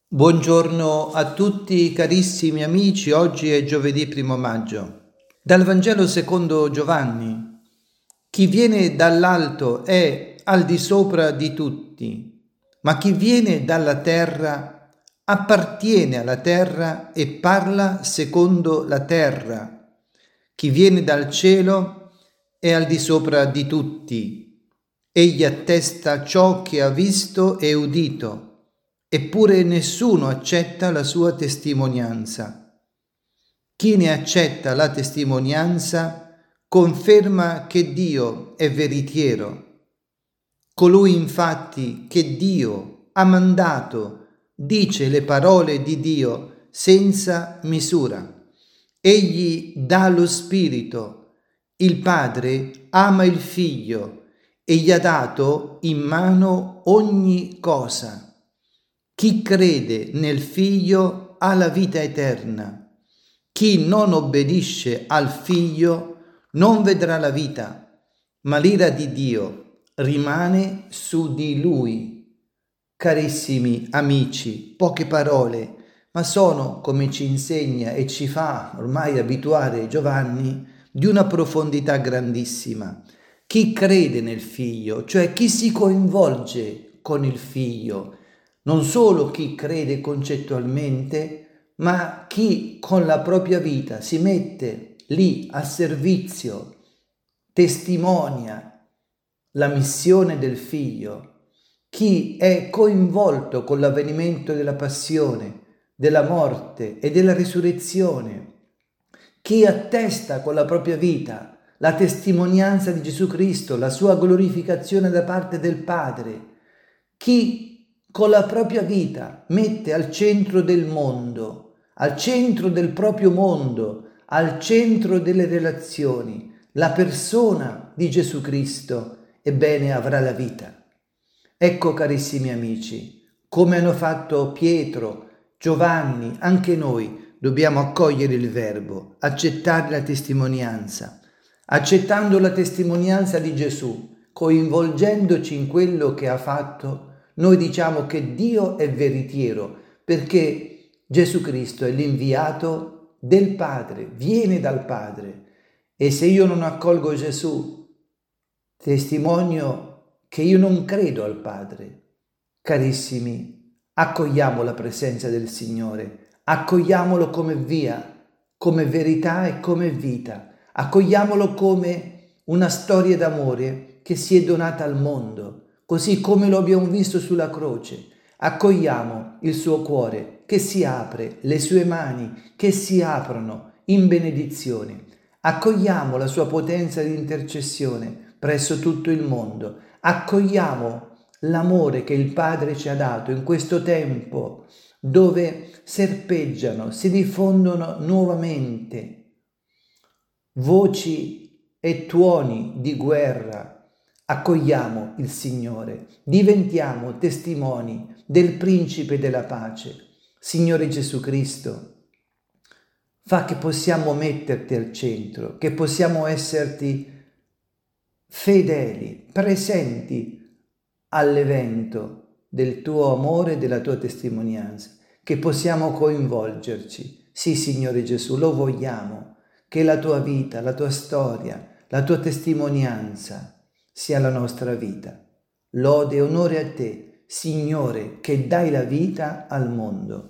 Buongiorno a tutti carissimi amici, oggi è giovedì 1 maggio. Dal Vangelo secondo Giovanni: chi viene dall'alto è al di sopra di tutti, ma chi viene dalla terra appartiene alla terra e parla secondo la terra. Chi viene dal cielo è al di sopra di tutti. Egli attesta ciò che ha visto e udito, eppure nessuno accetta la sua testimonianza. Chi ne accetta la testimonianza conferma che Dio è veritiero. Colui infatti che Dio ha mandato dice le parole di Dio senza misura. Egli dà lo Spirito. Il Padre ama il Figlio e gli ha dato in mano ogni cosa. Chi crede nel Figlio ha la vita eterna. Chi non obbedisce al Figlio non vedrà la vita, ma l'ira di Dio rimane su di lui. Carissimi amici, poche parole, ma sono, come ci insegna e ci fa ormai abituare Giovanni, di una profondità grandissima. Chi crede nel Figlio, cioè chi si coinvolge con il Figlio, non solo chi crede concettualmente, ma chi con la propria vita si mette lì a servizio, testimonia la missione del Figlio, chi è coinvolto con l'avvenimento della passione, della morte e della risurrezione, chi attesta con la propria vita la testimonianza di Gesù Cristo, la sua glorificazione da parte del Padre, chi con la propria vita mette al centro del mondo, al centro del proprio mondo, al centro delle relazioni, la persona di Gesù Cristo, ebbene avrà la vita. Ecco, carissimi amici, come hanno fatto Pietro, Giovanni, anche noi dobbiamo accogliere il Verbo, accettare la testimonianza. Accettando la testimonianza di Gesù, coinvolgendoci in quello che ha fatto, noi diciamo che Dio è veritiero, perché Gesù Cristo è l'inviato del Padre, viene dal Padre. E se io non accolgo Gesù, testimonio che io non credo al Padre. Carissimi, accogliamo la presenza del Signore, accogliamolo come via, come verità e come vita, accogliamolo come una storia d'amore che si è donata al mondo, così come lo abbiamo visto sulla croce. Accogliamo il suo cuore che si apre, le sue mani che si aprono in benedizione. Accogliamo la sua potenza di intercessione presso tutto il mondo. Accogliamo l'amore che il Padre ci ha dato in questo tempo dove serpeggiano, si diffondono nuovamente voci e tuoni di guerra. Accogliamo il Signore, diventiamo testimoni del Principe della pace. Signore Gesù Cristo, fa che possiamo metterti al centro, che possiamo esserti fedeli, presenti all'evento del tuo amore e della tua testimonianza, che possiamo coinvolgerci. Sì, Signore Gesù, lo vogliamo, che la tua vita, la tua storia, la tua testimonianza sia la nostra vita. Lode e onore a te, Signore, che dai la vita al mondo.